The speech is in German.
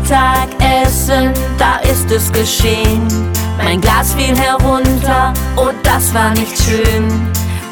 Mittagessen, da ist es geschehen. Mein Glas fiel herunter, oh, das war nicht schön.